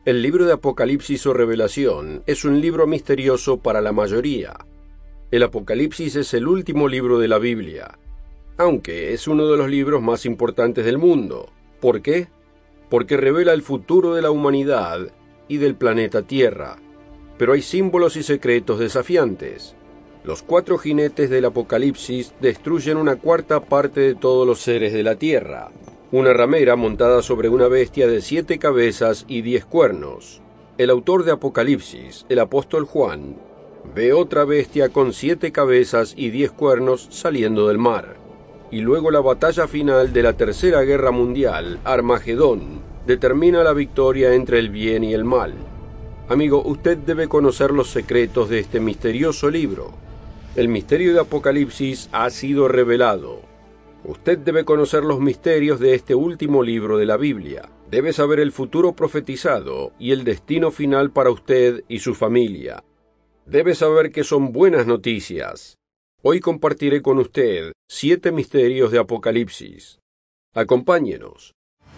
El libro de Apocalipsis o Revelación es un libro misterioso para la mayoría. El Apocalipsis es el último libro de la Biblia, aunque es uno de los libros más importantes del mundo. ¿Por qué? Porque revela el futuro de la humanidad y del planeta Tierra. Pero hay símbolos y secretos desafiantes. Los 4 jinetes del Apocalipsis destruyen una cuarta parte de todos los seres de la Tierra. Una ramera montada sobre una bestia de 7 cabezas y 10 cuernos. El autor de Apocalipsis, el apóstol Juan, ve otra bestia con 7 cabezas y 10 cuernos saliendo del mar. Y luego la batalla final de la Tercera Guerra Mundial, Armagedón, determina la victoria entre el bien y el mal. Amigo, usted debe conocer los secretos de este misterioso libro. El misterio de Apocalipsis ha sido revelado. Usted debe conocer los misterios de este último libro de la Biblia. Debe saber el futuro profetizado y el destino final para usted y su familia. Debe saber que son buenas noticias. Hoy compartiré con usted 7 misterios de Apocalipsis. Acompáñenos.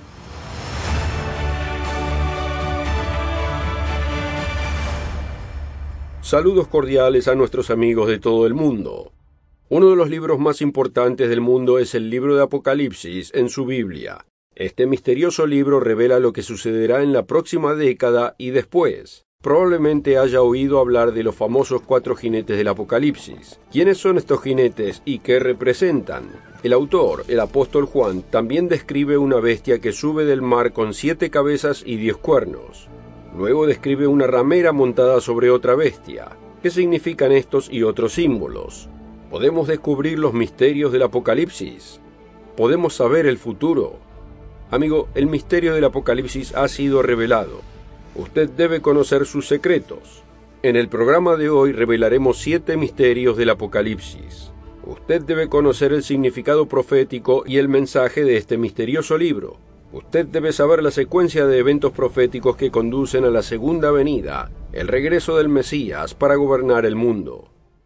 Saludos cordiales a nuestros amigos de todo el mundo. Uno de los libros más importantes del mundo es el libro de Apocalipsis en su Biblia. Este misterioso libro revela lo que sucederá en la próxima década y después. Probablemente haya oído hablar de los famosos 4 jinetes del Apocalipsis. ¿Quiénes son estos jinetes y qué representan? El autor, el apóstol Juan, también describe una bestia que sube del mar con 7 cabezas y 10 cuernos. Luego describe una ramera montada sobre otra bestia. ¿Qué significan estos y otros símbolos? ¿Podemos descubrir los misterios del Apocalipsis? ¿Podemos saber el futuro? Amigo, el misterio del Apocalipsis ha sido revelado. Usted debe conocer sus secretos. En el programa de hoy revelaremos 7 misterios del Apocalipsis. Usted debe conocer el significado profético y el mensaje de este misterioso libro. Usted debe saber la secuencia de eventos proféticos que conducen a la segunda venida, el regreso del Mesías para gobernar el mundo.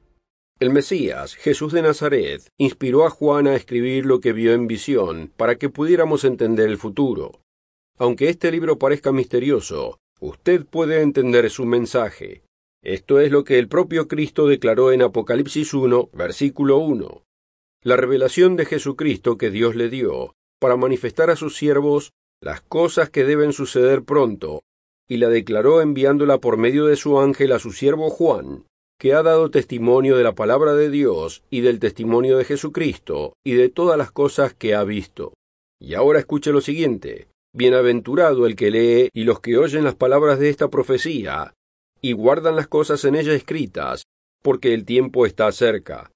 El Mesías, Jesús de Nazaret, inspiró a Juan a escribir lo que vio en visión para que pudiéramos entender el futuro. Aunque este libro parezca misterioso, usted puede entender su mensaje. Esto es lo que el propio Cristo declaró en Apocalipsis 1, versículo 1. La revelación de Jesucristo que Dios le dio para manifestar a sus siervos las cosas que deben suceder pronto, y la declaró enviándola por medio de su ángel a su siervo Juan, que ha dado testimonio de la palabra de Dios y del testimonio de Jesucristo y de todas las cosas que ha visto. Y ahora escuche lo siguiente: bienaventurado el que lee y los que oyen las palabras de esta profecía y guardan las cosas en ella escritas, porque el tiempo está cerca.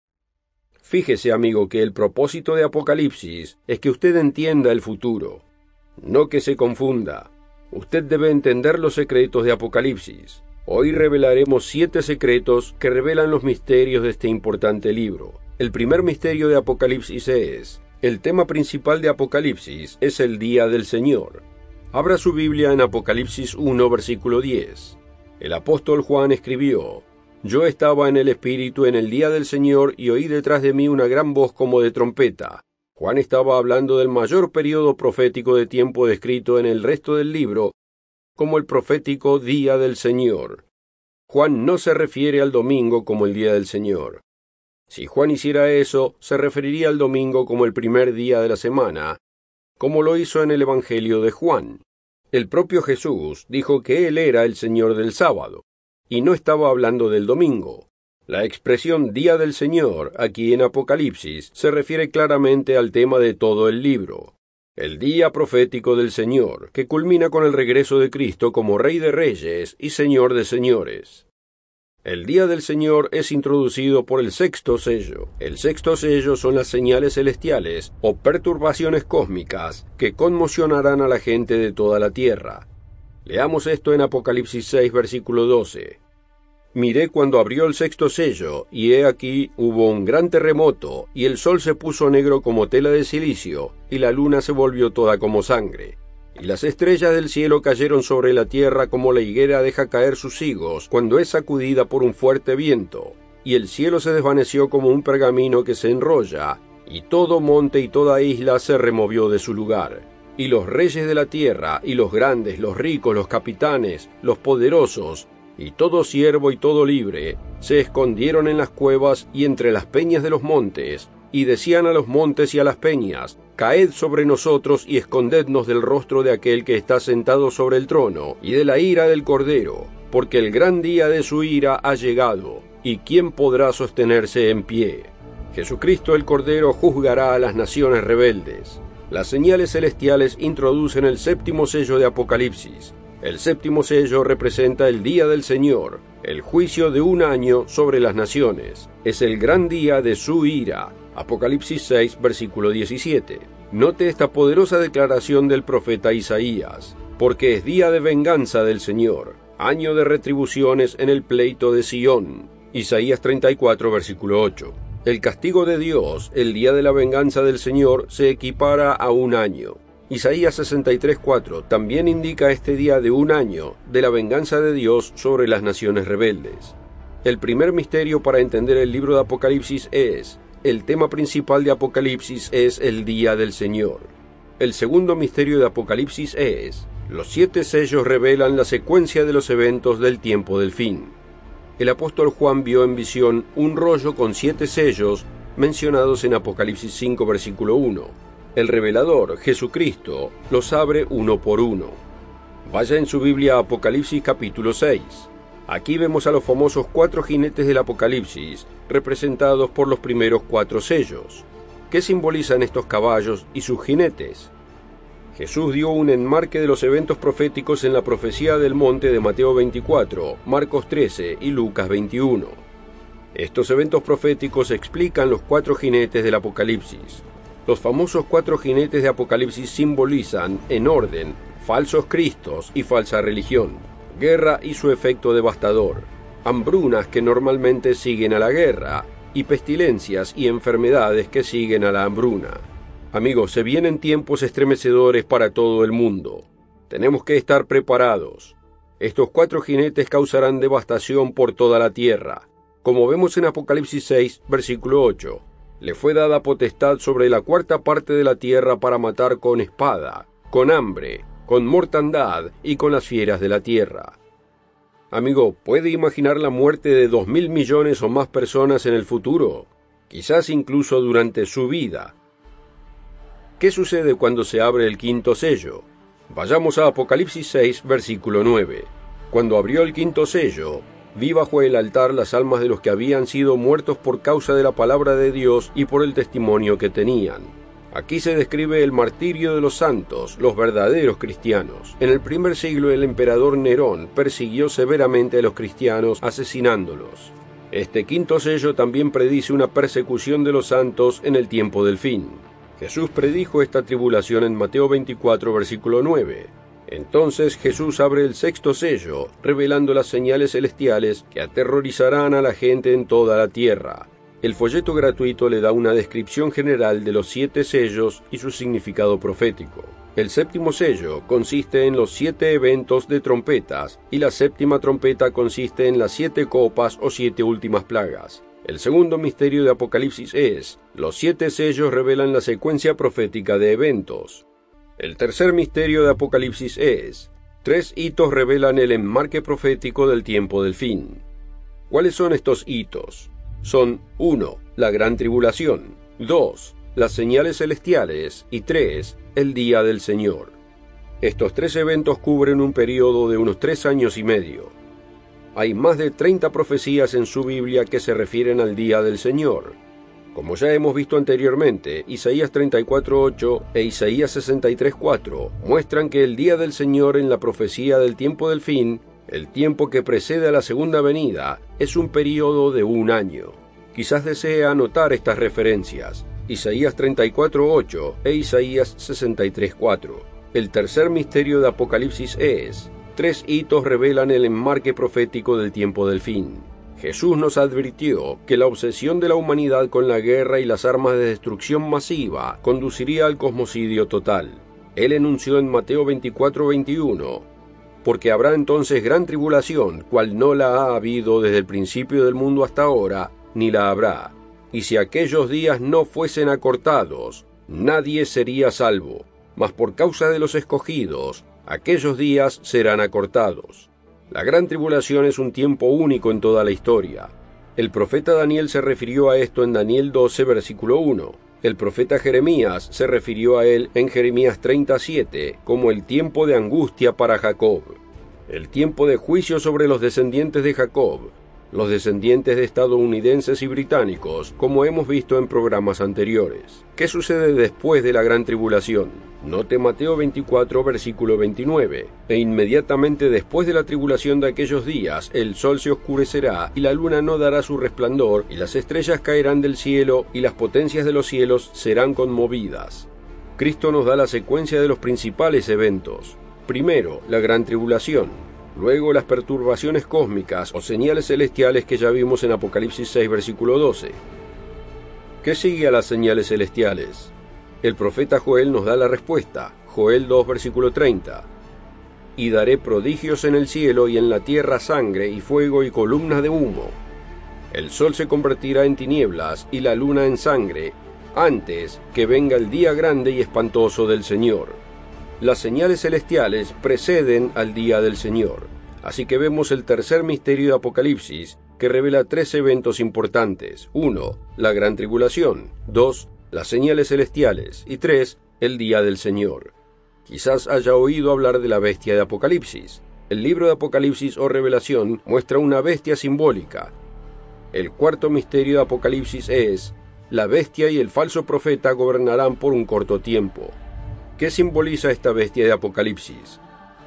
Fíjese, amigo, que el propósito de Apocalipsis es que usted entienda el futuro, no que se confunda. Usted debe entender los secretos de Apocalipsis. Hoy revelaremos 7 secretos que revelan los misterios de este importante libro. El primer misterio de Apocalipsis es: el tema principal de Apocalipsis es el día del Señor. Abra su Biblia en Apocalipsis 1, versículo 10. El apóstol Juan escribió: Yo estaba en el Espíritu en el día del Señor y oí detrás de mí una gran voz como de trompeta. Juan estaba hablando del mayor período profético de tiempo descrito en el resto del libro como el profético día del Señor. Juan no se refiere al domingo como el día del Señor. Si Juan hiciera eso, se referiría al domingo como el primer día de la semana, como lo hizo en el Evangelio de Juan. El propio Jesús dijo que Él era el Señor del sábado, y no estaba hablando del domingo. La expresión día del Señor, aquí en Apocalipsis, se refiere claramente al tema de todo el libro. El día profético del Señor, que culmina con el regreso de Cristo como Rey de Reyes y Señor de Señores. El día del Señor es introducido por el sexto sello. El sexto sello son las señales celestiales o perturbaciones cósmicas que conmocionarán a la gente de toda la tierra. Leamos esto en Apocalipsis 6, versículo 12. Miré cuando abrió el sexto sello, y he aquí hubo un gran terremoto, y el sol se puso negro como tela de silicio, y la luna se volvió toda como sangre. Y las estrellas del cielo cayeron sobre la tierra como la higuera deja caer sus higos cuando es sacudida por un fuerte viento. Y el cielo se desvaneció como un pergamino que se enrolla, y todo monte y toda isla se removió de su lugar. y los reyes de la tierra, y los grandes, los ricos, los capitanes, los poderosos, y todo siervo y todo libre, se escondieron en las cuevas y entre las peñas de los montes, y decían a los montes y a las peñas: caed sobre nosotros y escondednos del rostro de aquel que está sentado sobre el trono, y de la ira del Cordero, porque el gran día de su ira ha llegado, y ¿quién podrá sostenerse en pie? Jesucristo el Cordero juzgará a las naciones rebeldes. Las señales celestiales introducen el séptimo sello de Apocalipsis. El séptimo sello representa el día del Señor, el juicio de un año sobre las naciones. Es el gran día de su ira. Apocalipsis 6, versículo 17. Note esta poderosa declaración del profeta Isaías: porque es día de venganza del Señor, año de retribuciones en el pleito de Sión. Isaías 34, versículo 8. El castigo de Dios, el día de la venganza del Señor, se equipara a un año. Isaías 63:4 también indica este día de un año de la venganza de Dios sobre las naciones rebeldes. El primer misterio para entender el libro de Apocalipsis es: el tema principal de Apocalipsis es el día del Señor. El segundo misterio de Apocalipsis es: los 7 sellos revelan la secuencia de los eventos del tiempo del fin. El apóstol Juan vio en visión un rollo con 7 sellos mencionados en Apocalipsis 5, versículo 1. El revelador, Jesucristo, los abre uno por uno. Vaya en su Biblia a Apocalipsis capítulo 6. Aquí vemos a los famosos 4 jinetes del Apocalipsis, representados por los primeros 4 sellos. ¿Qué simbolizan estos caballos y sus jinetes? Jesús dio un enmarque de los eventos proféticos en la profecía del monte de Mateo 24, Marcos 13 y Lucas 21. Estos eventos proféticos explican los 4 jinetes del Apocalipsis. Los famosos 4 jinetes de Apocalipsis simbolizan, en orden, falsos cristos y falsa religión, guerra y su efecto devastador, hambrunas que normalmente siguen a la guerra, y pestilencias y enfermedades que siguen a la hambruna. Amigos, se vienen tiempos estremecedores para todo el mundo. Tenemos que estar preparados. Estos 4 jinetes causarán devastación por toda la tierra. Como vemos en Apocalipsis 6, versículo 8, le fue dada potestad sobre la 4ª parte de la tierra para matar con espada, con hambre, con mortandad y con las fieras de la tierra. Amigo, ¿puede imaginar la muerte de 2.000 millones o más personas en el futuro? Quizás incluso durante su vida. ¿Qué sucede cuando se abre el 5º sello? Vayamos a Apocalipsis 6, versículo 9. Cuando abrió el 5º sello, vi bajo el altar las almas de los que habían sido muertos por causa de la palabra de Dios y por el testimonio que tenían. Aquí se describe el martirio de los santos, los verdaderos cristianos. En el primer siglo el emperador Nerón persiguió severamente a los cristianos, asesinándolos. Este 5º sello también predice una persecución de los santos en el tiempo del fin. Jesús predijo esta tribulación en Mateo 24, versículo 9. Entonces Jesús abre el 6º sello, revelando las señales celestiales que aterrorizarán a la gente en toda la tierra. El folleto gratuito le da una descripción general de los 7 sellos y su significado profético. El 7º sello consiste en los 7 eventos de trompetas, y la 7ª trompeta consiste en las 7 copas o 7 últimas plagas. El segundo misterio de Apocalipsis es: los 7 sellos revelan la secuencia profética de eventos. El tercer misterio de Apocalipsis es: 3 hitos revelan el enmarque profético del tiempo del fin. ¿Cuáles son estos hitos? Son 1. La gran tribulación, 2. Las señales celestiales y 3. El día del Señor. Estos 3 eventos cubren un periodo de unos 3 años y medio. Hay más de 30 profecías en su Biblia que se refieren al día del Señor. Como ya hemos visto anteriormente, Isaías 34:8 e Isaías 63:4 muestran que el día del Señor en la profecía del tiempo del fin, el tiempo que precede a la segunda venida, es un período de un año. Quizás desee anotar estas referencias: Isaías 34:8 e Isaías 63:4. El tercer misterio de Apocalipsis es: 3 hitos revelan el enmarque profético del tiempo del fin. Jesús nos advirtió que la obsesión de la humanidad con la guerra y las armas de destrucción masiva conduciría al cosmocidio total. Él enunció en Mateo 24:21: porque habrá entonces gran tribulación, cual no la ha habido desde el principio del mundo hasta ahora, ni la habrá. Y si aquellos días no fuesen acortados, nadie sería salvo. mas por causa de los escogidos, aquellos días serán acortados. La gran tribulación es un tiempo único en toda la historia. El profeta Daniel se refirió a esto en Daniel 12, versículo 1. El profeta Jeremías se refirió a él en Jeremías 37 como el tiempo de angustia para Jacob. El tiempo de juicio sobre los descendientes de Jacob, los descendientes de estadounidenses y británicos, como hemos visto en programas anteriores. ¿Qué sucede después de la gran tribulación? Note Mateo 24, versículo 29. E inmediatamente después de la tribulación de aquellos días, el sol se oscurecerá, y la luna no dará su resplandor, y las estrellas caerán del cielo, y las potencias de los cielos serán conmovidas. Cristo nos da la secuencia de los principales eventos. Primero, la gran tribulación. Luego las perturbaciones cósmicas o señales celestiales que ya vimos en Apocalipsis 6, versículo 12. ¿Qué sigue a las señales celestiales? El profeta Joel nos da la respuesta, Joel 2, versículo 30. Y daré prodigios en el cielo y en la tierra sangre y fuego y columnas de humo. El sol se convertirá en tinieblas y la luna en sangre, antes que venga el día grande y espantoso del Señor. Las señales celestiales preceden al día del Señor. Así que vemos el tercer misterio de Apocalipsis, que revela tres eventos importantes. 1. La gran tribulación. 2. Las señales celestiales. Y 3. El día del Señor. Quizás haya oído hablar de la bestia de Apocalipsis. El libro de Apocalipsis o Revelación muestra una bestia simbólica. El cuarto misterio de Apocalipsis es: la bestia y el falso profeta gobernarán por un corto tiempo. ¿Qué simboliza esta bestia de Apocalipsis?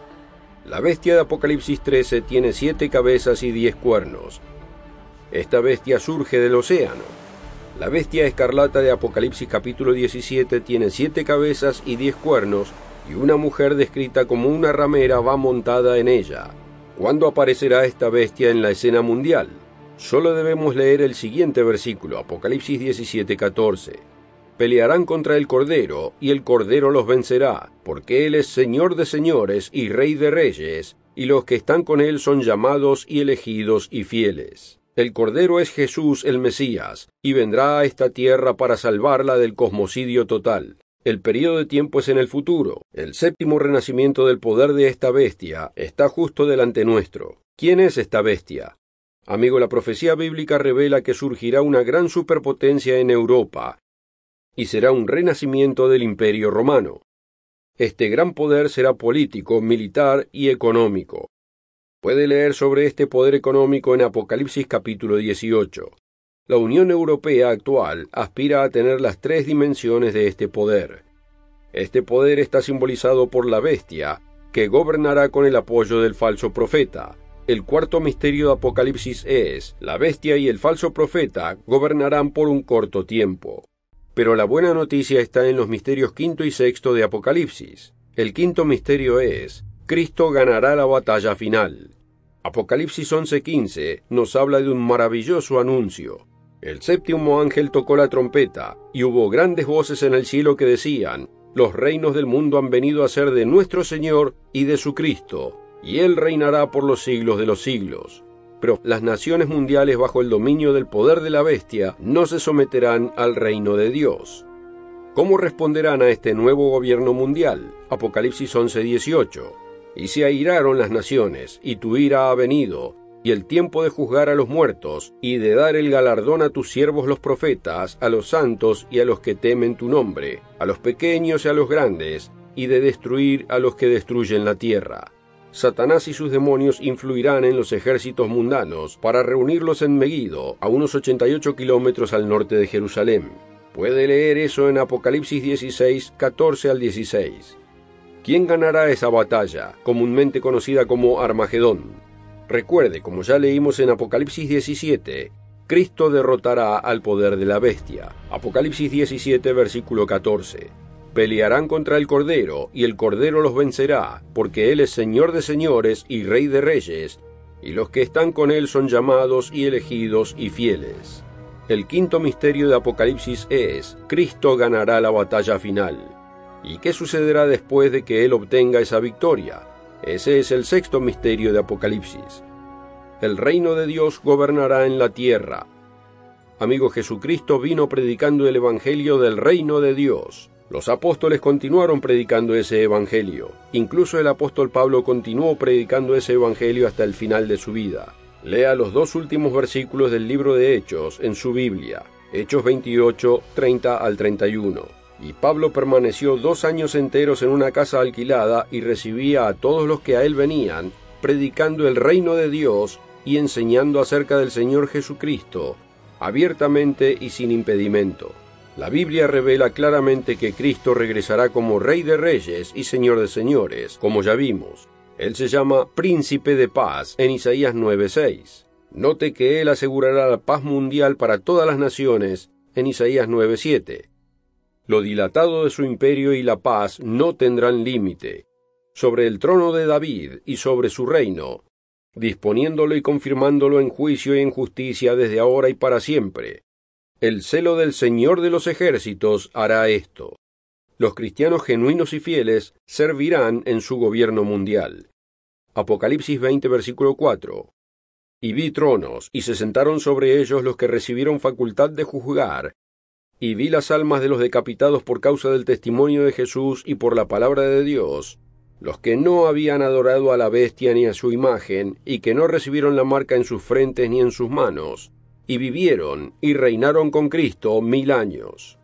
La bestia de Apocalipsis 13 tiene 7 cabezas y 10 cuernos. Esta bestia surge del océano. La bestia escarlata de Apocalipsis capítulo 17 tiene 7 cabezas y 10 cuernos, y una mujer descrita como una ramera va montada en ella. ¿Cuándo aparecerá esta bestia en la escena mundial? Solo debemos leer el siguiente versículo, Apocalipsis 17:14. Pelearán contra el Cordero, y el Cordero los vencerá, porque Él es Señor de señores y Rey de reyes, y los que están con Él son llamados y elegidos y fieles. El Cordero es Jesús el Mesías, y vendrá a esta tierra para salvarla del cosmocidio total. El período de tiempo es en el futuro. El séptimo renacimiento del poder de esta bestia está justo delante nuestro. ¿Quién es esta bestia? Amigo, la profecía bíblica revela que surgirá una gran superpotencia en Europa, y será un renacimiento del Imperio Romano. Este gran poder será político, militar y económico. Puede leer sobre este poder económico en Apocalipsis capítulo 18. La Unión Europea actual aspira a tener las 3 dimensiones de este poder. Este poder está simbolizado por la bestia, que gobernará con el apoyo del falso profeta. El cuarto misterio de Apocalipsis es: la bestia y el falso profeta gobernarán por un corto tiempo. Pero la buena noticia está en los misterios quinto y sexto de Apocalipsis. El quinto misterio es: Cristo ganará la batalla final. Apocalipsis 11:15 nos habla de un maravilloso anuncio. El séptimo ángel tocó la trompeta, y hubo grandes voces en el cielo que decían: los reinos del mundo han venido a ser de nuestro Señor y de su Cristo, y Él reinará por los siglos de los siglos. Pero las naciones mundiales bajo el dominio del poder de la bestia no se someterán al reino de Dios. ¿Cómo responderán a este nuevo gobierno mundial? Apocalipsis 11:18. Y se airaron las naciones, y tu ira ha venido, y el tiempo de juzgar a los muertos, y de dar el galardón a tus siervos los profetas, a los santos y a los que temen tu nombre, a los pequeños y a los grandes, y de destruir a los que destruyen la tierra. Satanás y sus demonios influirán en los ejércitos mundanos para reunirlos en Megiddo, a unos 88 kilómetros al norte de Jerusalén. Puede leer eso en Apocalipsis 16, 14 al 16. ¿Quién ganará esa batalla, comúnmente conocida como Armagedón? Recuerde, como ya leímos en Apocalipsis 17, Cristo derrotará al poder de la bestia. Apocalipsis 17, versículo 14. Pelearán contra el Cordero, y el Cordero los vencerá, porque Él es Señor de señores y Rey de reyes, y los que están con Él son llamados y elegidos y fieles. El quinto misterio de Apocalipsis es: Cristo ganará la batalla final. ¿Y qué sucederá después de que Él obtenga esa victoria? Ese es el sexto misterio de Apocalipsis. El reino de Dios gobernará en la tierra. Amigo, Jesucristo vino predicando el Evangelio del reino de Dios. Los apóstoles continuaron predicando ese evangelio. Incluso el apóstol Pablo continuó predicando ese evangelio hasta el final de su vida. Lea los 2 últimos versículos del libro de Hechos en su Biblia, Hechos 28, 30 al 31. Y Pablo permaneció 2 años enteros en una casa alquilada y recibía a todos los que a él venían, predicando el reino de Dios y enseñando acerca del Señor Jesucristo, abiertamente y sin impedimento. La Biblia revela claramente que Cristo regresará como Rey de Reyes y Señor de Señores, como ya vimos. Él se llama Príncipe de Paz en Isaías 9:6. Note que Él asegurará la paz mundial para todas las naciones en Isaías 9:7. Lo dilatado de su imperio y la paz no tendrán límite. Sobre el trono de David y sobre su reino, disponiéndolo y confirmándolo en juicio y en justicia desde ahora y para siempre. El celo del Señor de los ejércitos hará esto. Los cristianos genuinos y fieles servirán en su gobierno mundial. Apocalipsis 20, versículo 4. Y vi tronos, y se sentaron sobre ellos los que recibieron facultad de juzgar, y vi las almas de los decapitados por causa del testimonio de Jesús y por la palabra de Dios, los que no habían adorado a la bestia ni a su imagen, y que no recibieron la marca en sus frentes ni en sus manos, y vivieron y reinaron con Cristo 1000 años.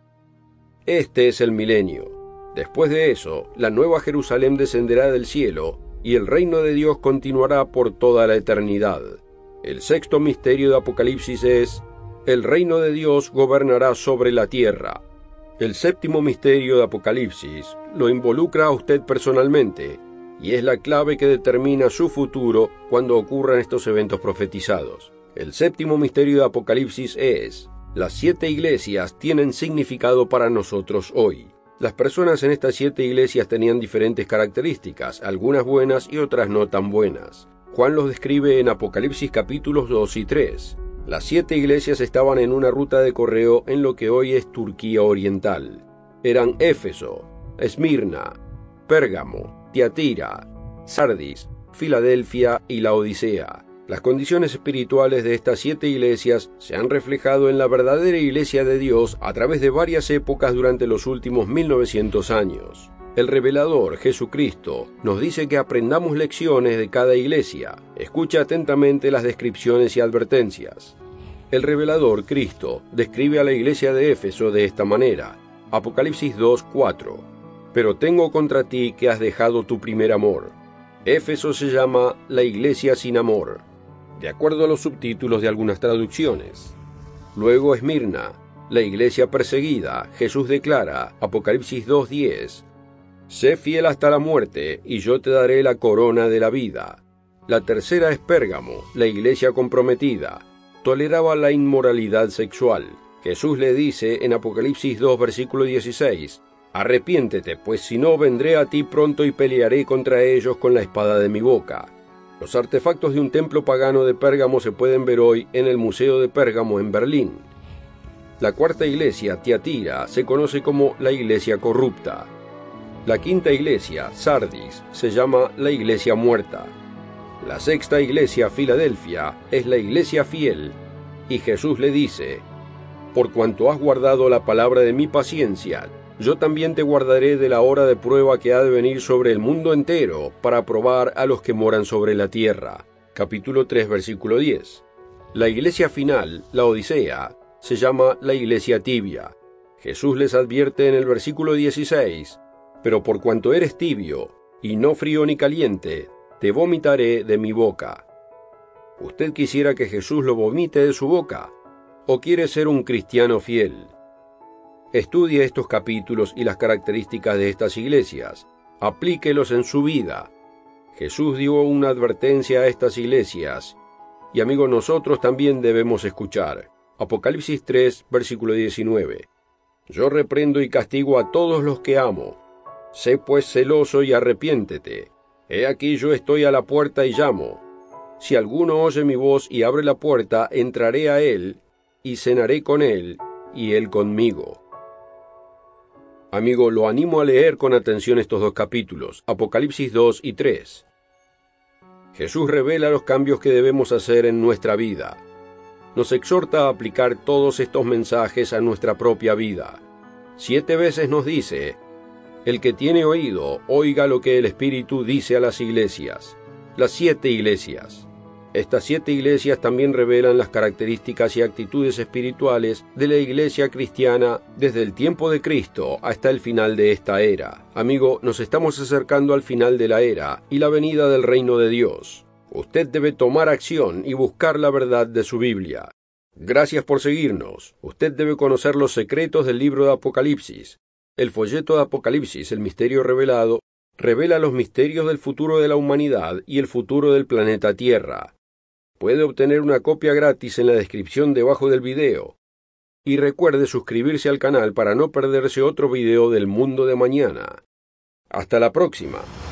Este es el milenio. Después de eso, la nueva Jerusalén descenderá del cielo, y el reino de Dios continuará por toda la eternidad. El 6º misterio de Apocalipsis es: el reino de Dios gobernará sobre la tierra. El 7º misterio de Apocalipsis lo involucra a usted personalmente, y es la clave que determina su futuro cuando ocurran estos eventos profetizados. El 7º misterio de Apocalipsis es: las 7 iglesias tienen significado para nosotros hoy. Las personas en estas 7 iglesias tenían diferentes características, algunas buenas y otras no tan buenas. Juan los describe en Apocalipsis capítulos 2 y 3. Las 7 iglesias estaban en una ruta de correo en lo que hoy es Turquía Oriental. Eran Éfeso, Esmirna, Pérgamo, Tiatira, Sardis, Filadelfia y Laodicea. Las condiciones espirituales de estas 7 iglesias se han reflejado en la verdadera iglesia de Dios a través de varias épocas durante los últimos 1900 años. El revelador, Jesucristo, nos dice que aprendamos lecciones de cada iglesia. Escucha atentamente las descripciones y advertencias. El revelador, Cristo, describe a la iglesia de Éfeso de esta manera. Apocalipsis 2:4. Pero tengo contra ti que has dejado tu primer amor. Éfeso se llama la iglesia sin amor, de acuerdo a los subtítulos de algunas traducciones. Luego Esmirna, la iglesia perseguida. Jesús declara, Apocalipsis 2:10, sé fiel hasta la muerte, y yo te daré la corona de la vida. La tercera es Pérgamo, la iglesia comprometida. Toleraba la inmoralidad sexual. Jesús le dice en Apocalipsis 2, versículo 16, arrepiéntete, pues si no vendré a ti pronto y pelearé contra ellos con la espada de mi boca. Los artefactos de un templo pagano de Pérgamo se pueden ver hoy en el Museo de Pérgamo en Berlín. La cuarta iglesia, Tiatira, se conoce como la iglesia corrupta. La quinta iglesia, Sardis, se llama la iglesia muerta. La sexta iglesia, Filadelfia, es la iglesia fiel. Y Jesús le dice, por cuanto has guardado la palabra de mi paciencia, yo también te guardaré de la hora de prueba que ha de venir sobre el mundo entero para probar a los que moran sobre la tierra. Capítulo 3, versículo 10. La iglesia final, la Odisea, se llama la iglesia tibia. Jesús les advierte en el versículo 16, pero por cuanto eres tibio, y no frío ni caliente, te vomitaré de mi boca. ¿Usted quisiera que Jesús lo vomite de su boca? ¿O quiere ser un cristiano fiel? Estudie estos capítulos y las características de estas iglesias. Aplíquelos en su vida. Jesús dio una advertencia a estas iglesias. Y amigos, nosotros también debemos escuchar. Apocalipsis 3, versículo 19. Yo reprendo y castigo a todos los que amo. Sé pues celoso y arrepiéntete. He aquí yo estoy a la puerta y llamo. Si alguno oye mi voz y abre la puerta, entraré a él, y cenaré con él, y él conmigo. Amigo, lo animo a leer con atención estos 2 capítulos, Apocalipsis 2 y 3. Jesús revela los cambios que debemos hacer en nuestra vida. Nos exhorta a aplicar todos estos mensajes a nuestra propia vida. 7 veces nos dice, El que tiene oído, oiga lo que el Espíritu dice a las iglesias. Las 7 iglesias. Estas 7 iglesias también revelan las características y actitudes espirituales de la iglesia cristiana desde el tiempo de Cristo hasta el final de esta era. Amigo, nos estamos acercando al final de la era y la venida del reino de Dios. Usted debe tomar acción y buscar la verdad de su Biblia. Gracias por seguirnos. Usted debe conocer los secretos del libro de Apocalipsis. El folleto de Apocalipsis, el misterio revelado, revela los misterios del futuro de la humanidad y el futuro del planeta Tierra. Puede obtener una copia gratis en la descripción debajo del video. Y recuerde suscribirse al canal para no perderse otro video del mundo de mañana. Hasta la próxima.